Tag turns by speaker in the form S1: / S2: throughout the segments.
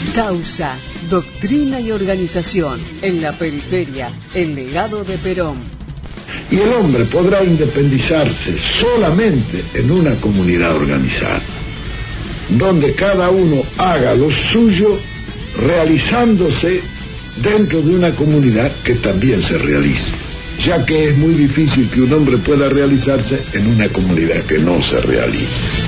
S1: Causa, doctrina y organización. En la periferia, el legado de Perón.
S2: Y el hombre podrá independizarse solamente en una comunidad organizada, donde cada uno haga lo suyo, realizándose dentro de una comunidad que también se realice, ya que es muy difícil que un hombre pueda realizarse en una comunidad que no se realice.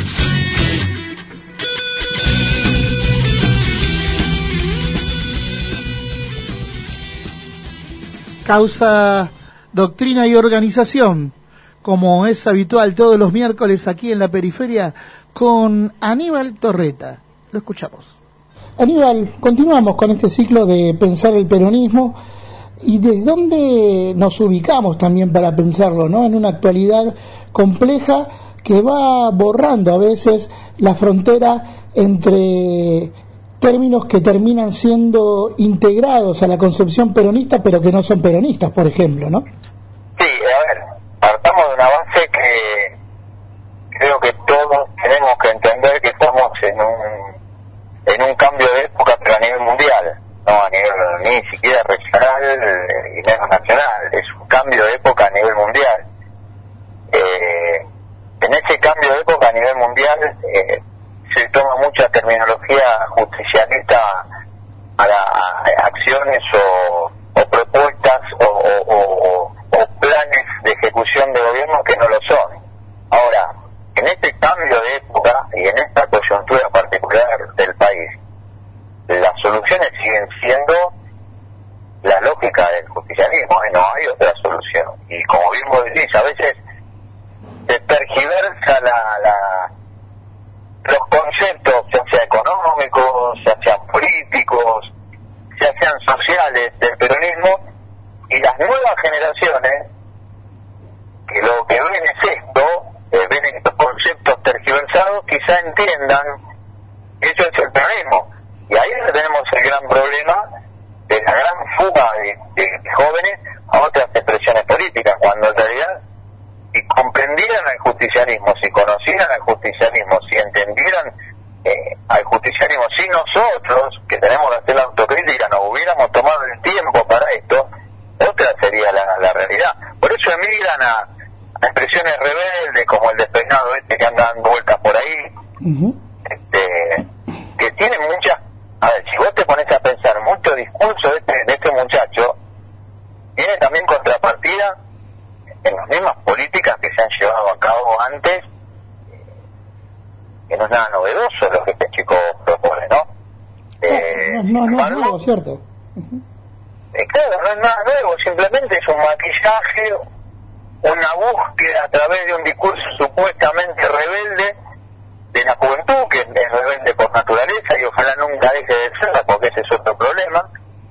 S3: Causa, doctrina y organización, como es habitual todos los miércoles aquí en la periferia, con Aníbal Torreta. Lo escuchamos. Aníbal, continuamos con este ciclo de pensar el peronismo y de dónde nos ubicamos también para pensarlo, ¿no? En una actualidad compleja que va borrando a veces la frontera entre términos que terminan siendo integrados a la concepción peronista, pero que no son peronistas, por ejemplo, ¿no?
S4: Sí, a ver, partamos de una base que creo que todos tenemos que entender que estamos en un cambio de época, pero a nivel mundial, no a nivel ni siquiera regional y menos nacional, es un cambio de época a nivel mundial. En ese cambio de época a nivel mundial se toma mucha terminología justicialista para acciones o propuestas o planes de ejecución de gobierno que no lo son. Ahora, en este cambio de época y en esta coyuntura particular del país, las soluciones siguen siendo la lógica del justicialismo, no hay otra solución. Y como bien vos decís, a veces se tergiversa los conceptos, ya sea económicos, ya sean políticos, ya sean sociales del peronismo, y las nuevas generaciones, que lo que ven es esto, ven estos conceptos tergiversados, quizá entiendan que eso es el peronismo. Y ahí tenemos el gran problema de la gran fuga de jóvenes a otras expresiones políticas, cuando en realidad, si comprendieran el justicialismo, si conocieran el justicialismo, si entendieran al justicialismo, si nosotros, que tenemos que hacer la autocrítica, nos hubiéramos tomado el tiempo para esto, otra sería la realidad. Por eso emigran a expresiones rebeldes, como el despeinado que anda dando vueltas por ahí, que tienen muchas... A ver, si vos te pones a pensar, mucho discurso de este muchacho tiene también contrapartida en las mismas políticas que se han llevado a cabo antes, que no es nada novedoso lo que este chico propone, ¿no?
S3: No es nuevo, ¿cierto?
S4: Claro, no es nada nuevo, simplemente es un maquillaje, una búsqueda a través de un discurso supuestamente rebelde de la juventud, que es rebelde por naturaleza y ojalá nunca deje de serla, porque ese es otro problema.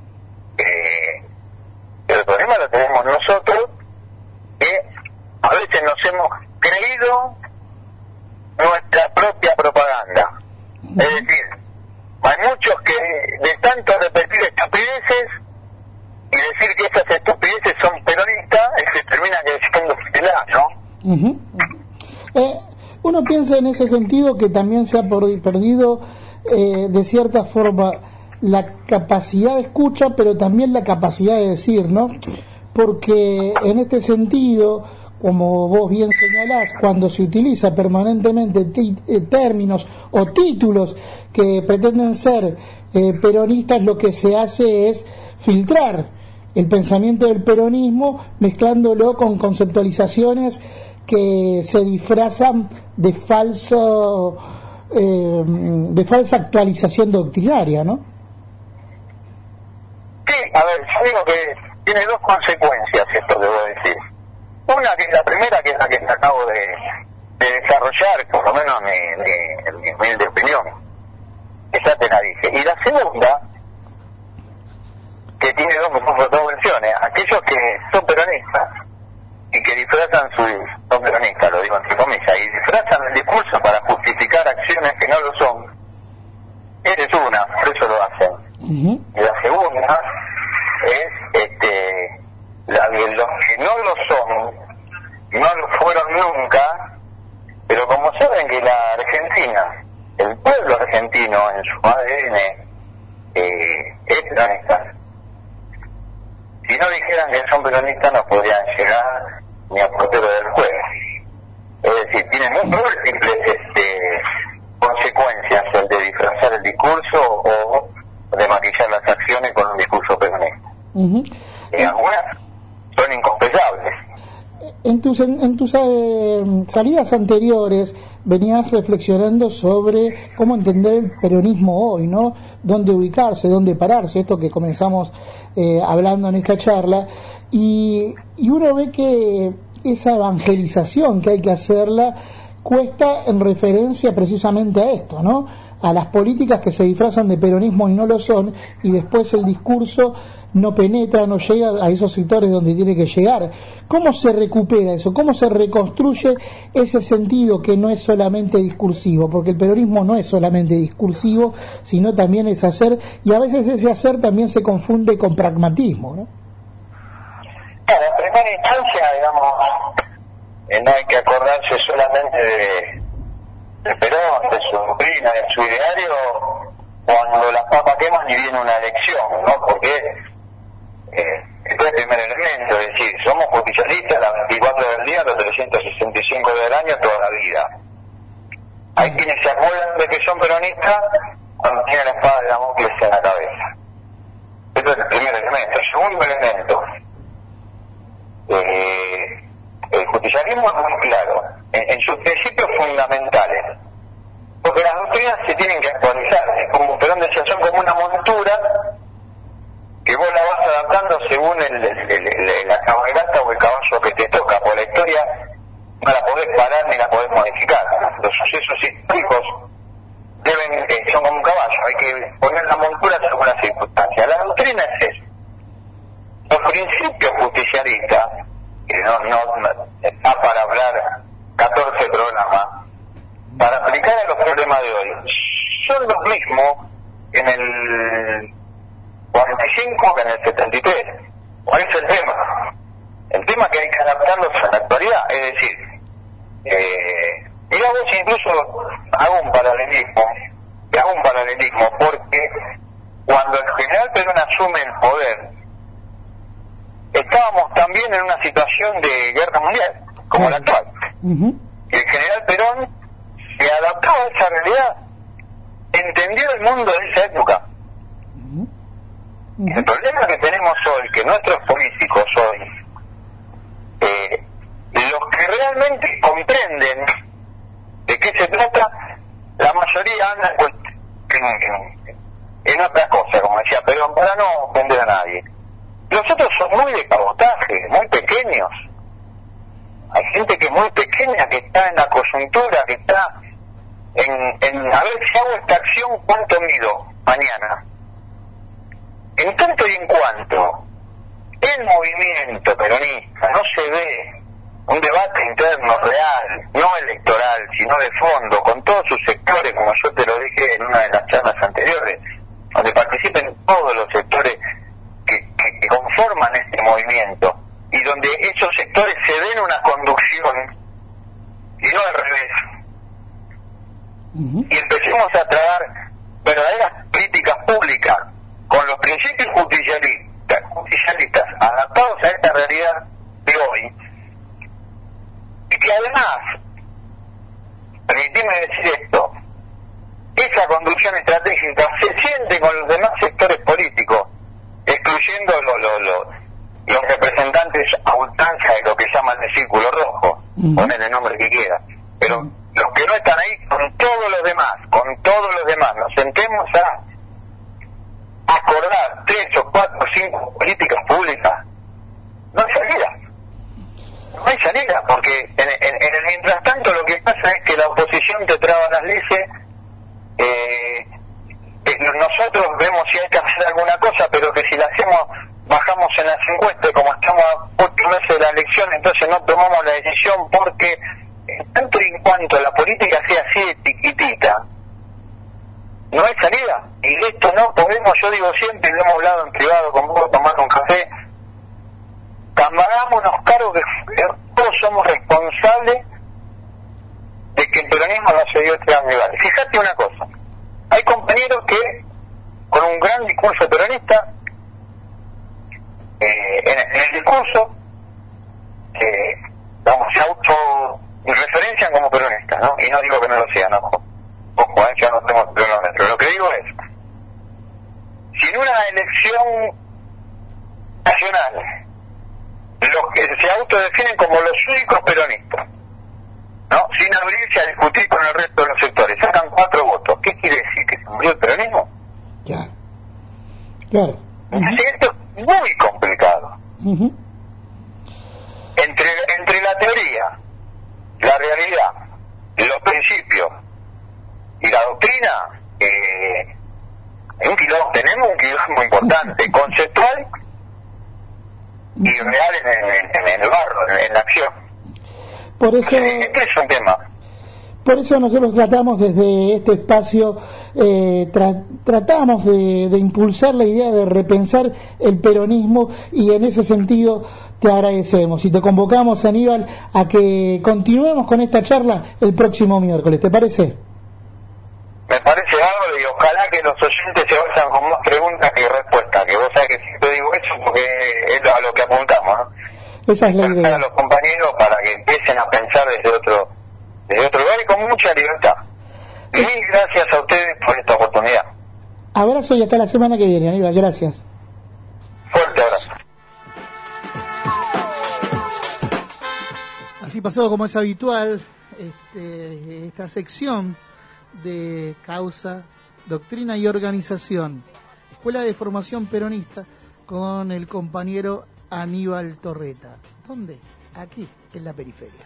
S4: Pero el problema lo tenemos nosotros, que a veces nos hemos creído nuestra propia propaganda. Es decir, hay muchos que de tanto repetir estupideces y decir que esas estupideces son peronistas, se terminan siendo fidelidad, ¿no?
S3: Uno piensa en ese sentido que también se ha perdido de cierta forma la capacidad de escucha, pero también la capacidad de decir, ¿no? Porque en este sentido, como vos bien señalás, cuando se utiliza permanentemente términos o títulos que pretenden ser peronistas, lo que se hace es filtrar el pensamiento del peronismo mezclándolo con conceptualizaciones que se disfrazan de falsa actualización doctrinaria, ¿no?
S4: Sí, a ver, yo digo que tiene dos consecuencias esto que voy a decir. Una, que es la primera, que es la que acabo de desarrollar, por lo menos en mi humilde opinión, que ya te la dije. Y la segunda, que tiene dos versiones, aquellos que son peronistas y que disfrazan son peronistas, lo digo entre comillas, y disfrazan el discurso para justificar acciones que no lo son. Esa es una, por eso lo hacen. Y la segunda es la de los que no lo son, no lo fueron nunca, pero como saben que la Argentina, el pueblo argentino en su ADN es peronista. Si no dijeran que son peronistas, no podrían llegar ni al portero del juego. Es decir, tiene muy múltiples consecuencias el de disfrazar el discurso o de maquillar las acciones con un discurso peronista. Algunas son incompensables.
S3: En tus salidas anteriores venías reflexionando sobre cómo entender el peronismo hoy, ¿no? Dónde ubicarse, dónde pararse, esto que comenzamos hablando en esta charla, y uno ve que esa evangelización que hay que hacerla cuesta en referencia precisamente a esto, ¿no? A las políticas que se disfrazan de peronismo y no lo son, y después el discurso no penetra, no llega a esos sectores donde tiene que llegar. ¿Cómo se recupera eso? ¿Cómo se reconstruye ese sentido que no es solamente discursivo? Porque el peronismo no es solamente discursivo, sino también es hacer, y a veces ese hacer también se confunde con pragmatismo, ¿no?
S4: Claro, en primera instancia, digamos, no hay que acordarse solamente de Perón, de su doctrina, de su ideario, cuando las papas queman y viene una elección, ¿no? Porque este es el primer elemento, es decir, somos justicialistas las 24 del día, los 365 del año, toda la vida. Hay quienes se acuerdan de que son peronistas cuando tienen la espada de Damocles en la cabeza. Este es el primer elemento. El segundo elemento, el justicialismo es muy claro en sus principios fundamentales, porque las doctrinas se tienen que actualizar, como Perón decía, son como una montura que vos la vas adaptando según la cabalgata o el caballo que te toca, por la historia no la podés parar ni la podés modificar. Los sucesos históricos son como un caballo, hay que poner la montura según las circunstancias. La doctrina es eso. Los principios justicialistas, que no está para hablar 14 programas, para aplicar a los problemas de hoy, son los mismos en el 45 que en el 73. ¿Cuál es el tema? El tema es que hay que adaptarlos a la actualidad, es decir, mira vos, incluso hago un paralelismo, porque cuando el general Perón asume el poder, estábamos también en una situación de guerra mundial, como la actual. Y el general Perón se adaptó a esa realidad, entendió el mundo de esa época. El problema que tenemos hoy, que nuestros políticos hoy, los que realmente comprenden de qué se trata, la mayoría anda en otra cosa, como decía Perón, para no ofender a nadie. Los otros son muy de cabotaje, muy pequeños. Hay gente que es muy pequeña, que está en la coyuntura, que está en a ver si hago esta acción, ¿cuánto mido mañana? En tanto y en cuanto el movimiento peronista no se ve un debate interno real, no electoral, sino de fondo, con todos sus sectores, como yo te lo dije en una de las charlas anteriores, donde participen todos los sectores que conforman este movimiento, y donde esos sectores se den una conducción y no al revés, y empecemos a traer verdaderas políticas públicas con los principios justicialistas adaptados a esta realidad de hoy, y que además, permitime decir esto, esa conducción estratégica se siente con los demás sectores políticos, excluyendo los representantes a ultranza de lo que llaman el círculo rojo, ponen el nombre que quiera, pero los que no están ahí, con todos los demás, nos sentemos a acordar 3 o 4 o 5 políticas públicas, no hay salida, porque en el mientras tanto lo que pasa es que la oposición te traba las leyes, nosotros vemos si hay que hacer alguna cosa, pero que si la hacemos bajamos en las encuestas, como estamos a 8 meses de la elección, entonces no tomamos la decisión, porque en tanto y en cuanto la política sea así de chiquitita, no hay salida, y esto no podemos, yo digo siempre, lo hemos hablado en privado con vos, tomando un café, hagámonos cargo que todos somos responsables de que el peronismo no se dio este nivel. Fíjate una cosa, hay compañeros que con un gran discurso peronista, en el discurso, se autorreferencian como peronistas, ¿no? Y no digo que no lo sean, ojo, ya no tenemos cronómetro. Lo que digo es, si en una elección nacional los que se autodefinen como los únicos peronistas, ¿no? Sin abrirse a discutir con el resto de los sectores, sacan 4 votos, ¿qué quiere decir? ¿Que se murió el peronismo?
S3: Claro.
S4: Entonces esto es muy complicado. Entre la teoría, la realidad, los principios y la doctrina, tenemos un quilombo importante, conceptual y real en el barro, en la acción.
S3: Por eso,
S4: este es un tema.
S3: Por eso nosotros tratamos desde este espacio, tratamos de impulsar la idea de repensar el peronismo, y en ese sentido te agradecemos y te convocamos, Aníbal, a que continuemos con esta charla el próximo miércoles. ¿Te parece?
S4: Me parece algo, y ojalá que los oyentes se vayan con más preguntas que respuestas, que vos sabés que siempre digo eso porque es a lo que apuntamos, ¿no?
S3: Esa es la idea.
S4: A los compañeros para que empiecen a pensar desde otro lugar y con mucha libertad. Mil gracias a ustedes por esta oportunidad.
S3: Abrazo y hasta la semana que viene, Aníbal. Gracias.
S4: Fuerte abrazo.
S3: Así pasó, como es habitual, esta sección de Causa, Doctrina y Organización, Escuela de Formación Peronista, con el compañero Aníbal Torreta. ¿Dónde? Aquí, en la periferia.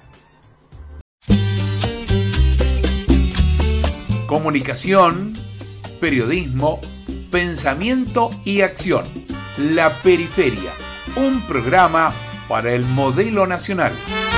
S5: Comunicación, periodismo, pensamiento y acción. La Periferia, un programa para el modelo nacional.